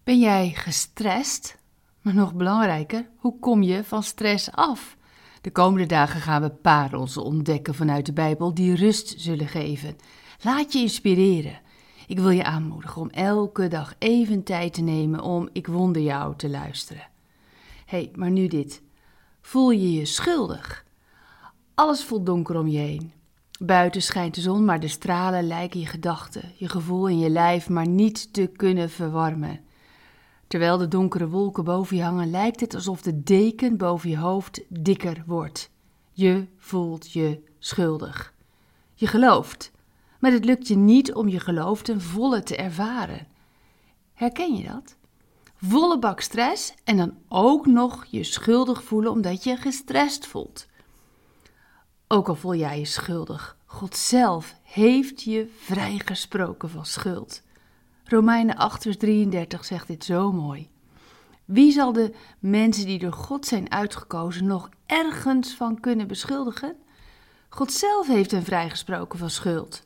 Ben jij gestrest? Maar nog belangrijker, hoe kom je van stress af? De komende dagen gaan we parels ontdekken vanuit de Bijbel die rust zullen geven. Laat je inspireren. Ik wil je aanmoedigen om elke dag even tijd te nemen om Ik wonder jou te luisteren. Maar nu dit. Voel je je schuldig? Alles voelt donker om je heen. Buiten schijnt de zon, maar de stralen lijken je gedachten, je gevoel en je lijf maar niet te kunnen verwarmen. Terwijl de donkere wolken boven je hangen, lijkt het alsof de deken boven je hoofd dikker wordt. Je voelt je schuldig. Je gelooft, maar het lukt je niet om je geloof ten volle te ervaren. Herken je dat? Volle bak stress en dan ook nog je schuldig voelen omdat je gestrest voelt. Ook al voel jij je schuldig, God zelf heeft je vrijgesproken van schuld. Romeinen 8 vers 33 zegt dit zo mooi. Wie zal de mensen die door God zijn uitgekozen nog ergens van kunnen beschuldigen? God zelf heeft hen vrijgesproken van schuld.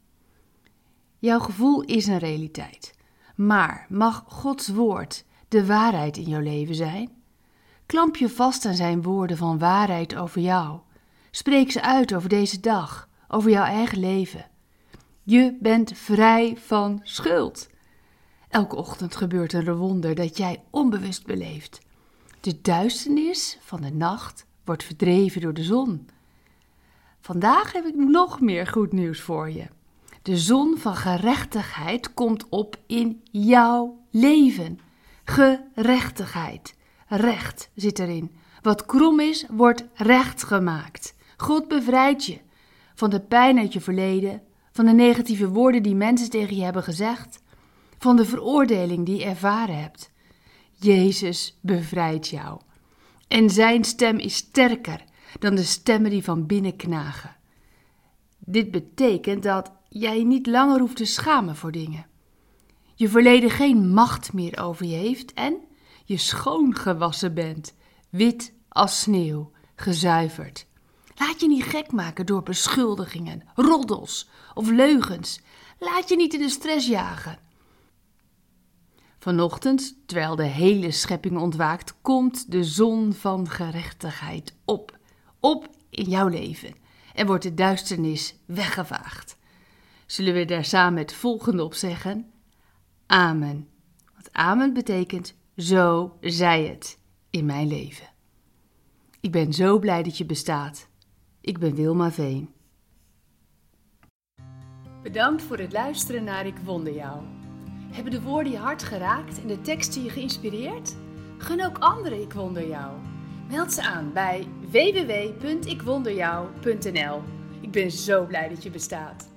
Jouw gevoel is een realiteit, maar mag Gods woord de waarheid in jouw leven zijn? Klamp je vast aan zijn woorden van waarheid over jou. Spreek ze uit over deze dag, over jouw eigen leven. Je bent vrij van schuld. Elke ochtend gebeurt er een wonder dat jij onbewust beleeft. De duisternis van de nacht wordt verdreven door de zon. Vandaag heb ik nog meer goed nieuws voor je. De zon van gerechtigheid komt op in jouw leven. Gerechtigheid. Recht zit erin. Wat krom is, wordt recht gemaakt. God bevrijdt je van de pijn uit je verleden, van de negatieve woorden die mensen tegen je hebben gezegd, van de veroordeling die je ervaren hebt. Jezus bevrijdt jou. En zijn stem is sterker dan de stemmen die van binnen knagen. Dit betekent dat jij je niet langer hoeft te schamen voor dingen. Je verleden geen macht meer over je heeft en je schoongewassen bent, wit als sneeuw, gezuiverd. Laat je niet gek maken door beschuldigingen, roddels of leugens. Laat je niet in de stress jagen. Vanochtend, terwijl de hele schepping ontwaakt, komt de zon van gerechtigheid op. Op in jouw leven en wordt de duisternis weggevaagd. Zullen we daar samen het volgende op zeggen? Amen. Want amen betekent zo zij het in mijn leven. Ik ben zo blij dat je bestaat. Ik ben Wilma Veen. Bedankt voor het luisteren naar Ik wonder jou. Hebben de woorden je hart geraakt en de teksten je geïnspireerd? Gun ook anderen Ik wonder jou. Meld ze aan bij www.ikwonderjou.nl. Ik ben zo blij dat je bestaat.